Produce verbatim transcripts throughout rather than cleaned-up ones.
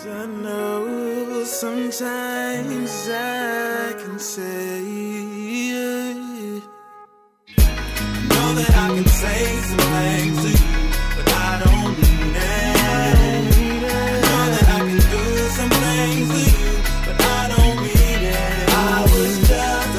I know sometimes I can say, I know that I can say some things to you, but I don't mean it. I know that I can do some things to you, but I don't mean it. I was just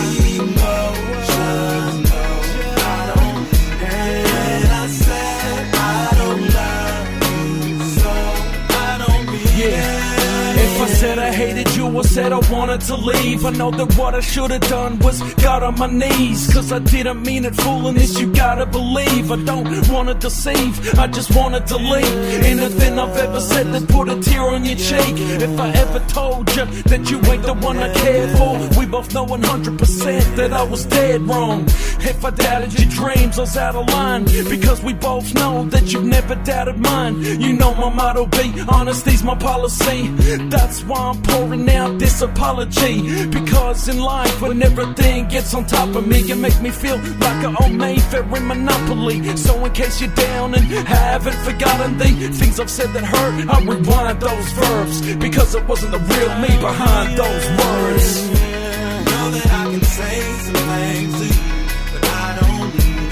emotional. I don't mean it. And I said I don't love you, so I don't mean it. If I said I hated you or said I wanted to leave, I know that what I should have done was got on my knees. Cause I didn't mean it, fooling this you gotta believe. I don't wanna deceive, I just wanted to leave. Anything I've ever said that put a tear on your cheek. If I ever told you that you ain't the one I cared for, we both know one hundred percent that I was dead wrong. If I doubted your dreams, I was out of line. Because we both know that you've never doubted mine. You know my motto be, honesty's my policy. That's why I'm pouring out this apology. Because in life, when everything gets on top of me, you make me feel like an old Mayfair in Monopoly. So in case you're down and haven't forgotten the things I've said that hurt, I'll rewind those verbs. Because it wasn't the real me behind those words. I know that I can say some things to you, but I don't mean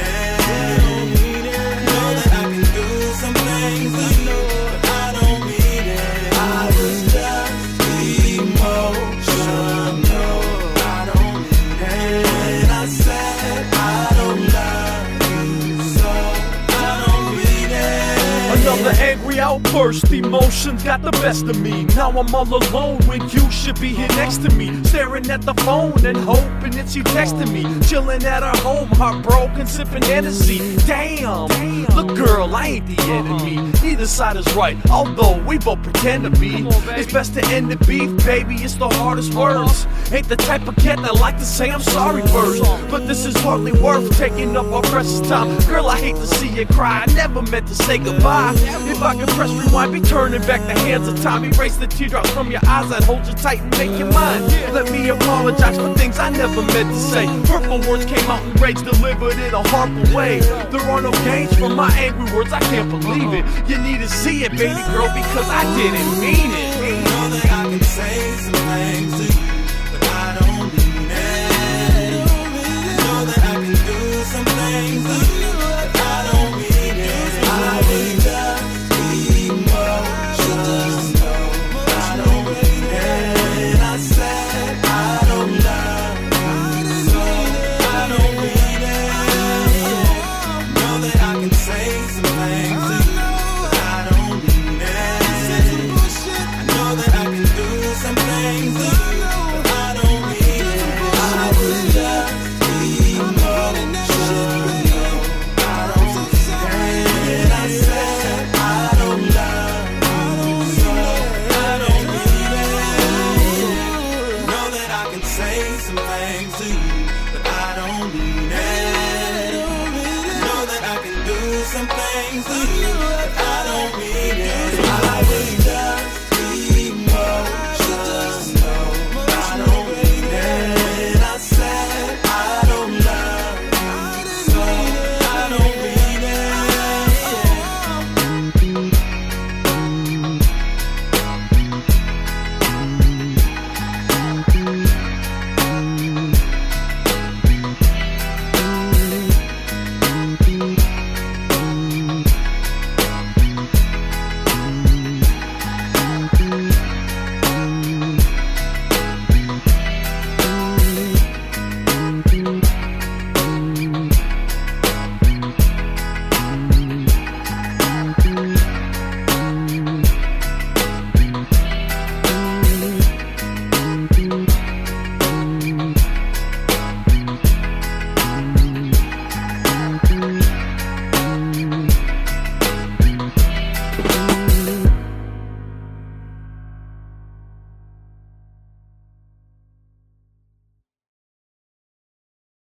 it. I know that I can do some things to you, but I don't mean it. I was just emotional. I don't mean it. And I said I don't love you, so I don't mean it. Another angry outburst, emotions got the best of me. Now I'm all alone when you should be here next to me. Staring at the phone and hoping it's you texting me. Chilling at our home, heartbroken, sipping Hennessy. Damn, look girl, I ain't the enemy. Neither side is right, although we both pretend to be. It's best to end the beef, baby, it's the hardest words. Ain't the type of cat that like to say I'm sorry first, but this is hardly worth taking up our precious time. Girl, I hate to see you cry, I never meant to say goodbye. If I could press rewind, be turning back the hands of time. Erase the teardrops from your eyes, I'd hold you tight and make you mine. Let me apologize for things I never meant to say. Hurtful words came out in rage, delivered in a harmful way. There are no gains from my angry words, I can't believe it. You need to see it, baby girl, because I didn't mean it. I know that I can say some things to you,